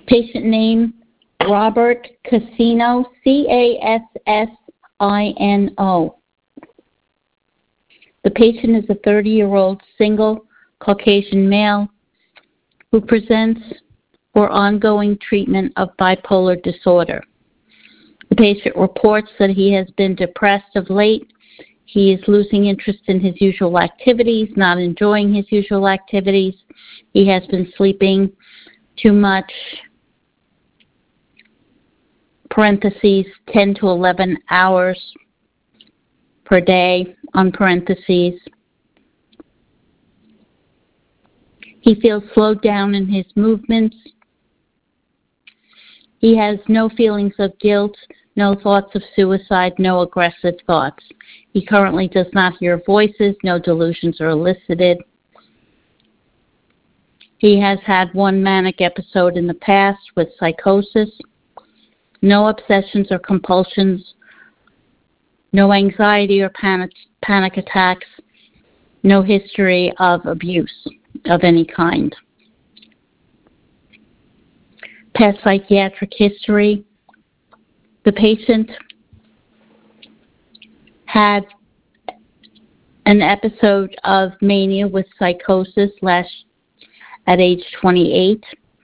Patient name, Robert Cassino, Cassino. The patient is a 30-year-old single Caucasian male who presents for ongoing treatment of bipolar disorder. The patient reports that he has been depressed of late. He is losing interest in his usual activities, not enjoying his usual activities. He has been sleeping too much, parentheses, 10 to 11 hours per day, on parentheses. He feels slowed down in his movements. He has no feelings of guilt, no thoughts of suicide, no aggressive thoughts. He currently does not hear voices, no delusions are elicited. He has had one manic episode in the past with psychosis, no obsessions or compulsions, no anxiety or panic attacks, no history of abuse of any kind. Past psychiatric history. The patient had an episode of mania with psychosis at age 28.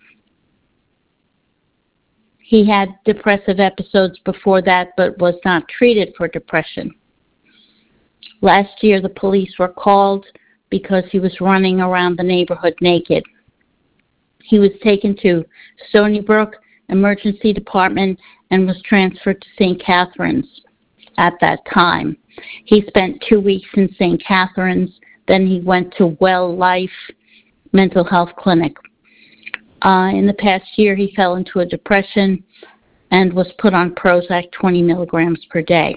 He had depressive episodes before that, but was not treated for depression. Last year, the police were called because he was running around the neighborhood naked. He was taken to Stony Brook Emergency Department and was transferred to St. Catharines at that time. He spent 2 weeks in St. Catharines. Then he went to Well Life Mental Health Clinic. In the past year, he fell into a depression and was put on Prozac 20 milligrams per day.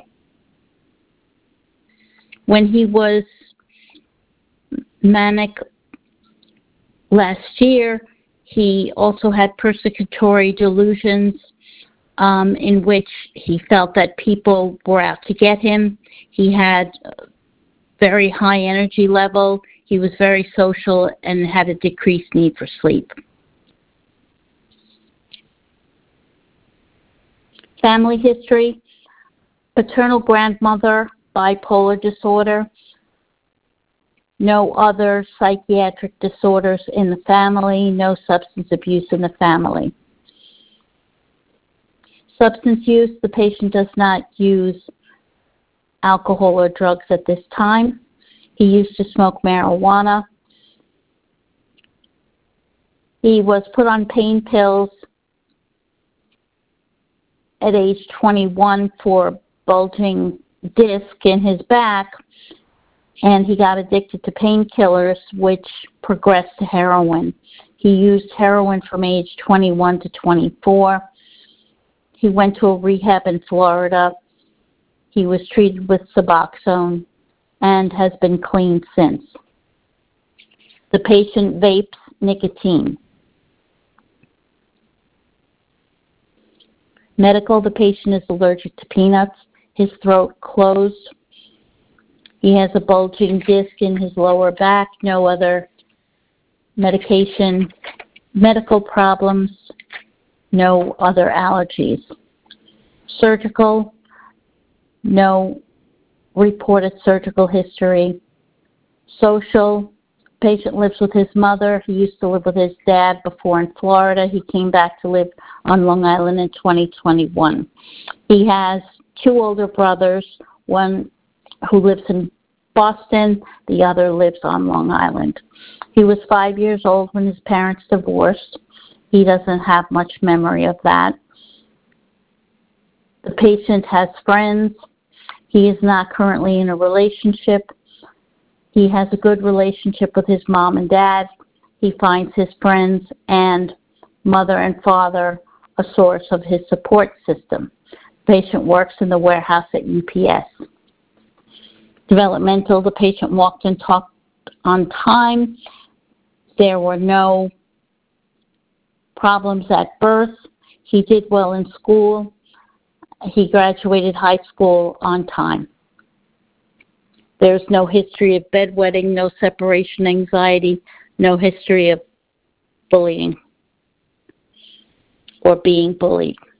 When he was manic last year, he also had persecutory delusions in which he felt that people were out to get him. He had a very high energy level. He was very social and had a decreased need for sleep. Family history: paternal grandmother, bipolar disorder, no other psychiatric disorders in the family, no substance abuse in the family. Substance use: the patient does not use alcohol or drugs at this time. He used to smoke marijuana. He was put on pain pills at age 21 for bulging disc in his back, and he got addicted to painkillers, which progressed to heroin. He used heroin from age 21 to 24. He went to a rehab in Florida. He was treated with Suboxone and has been clean since. The patient vapes nicotine. Medical: the patient is allergic to peanuts. His throat closed. He has a bulging disc in his lower back. No other medical problems. No other allergies. Surgical: no reported surgical history. Social: patient lives with his mother. He used to live with his dad before in Florida. He came back to live on Long Island in 2021. He has 2 older brothers, one who lives in Boston, the other lives on Long Island. He was 5 years old when his parents divorced. He doesn't have much memory of that. The patient has friends. He is not currently in a relationship. He has a good relationship with his mom and dad. He finds his friends and mother and father a source of his support system. The patient works in the warehouse at UPS. Developmental: the patient walked and talked on time. There were no problems at birth. He did well in school. He graduated high school on time. There's no history of bedwetting, no separation anxiety, no history of bullying. or being bullied.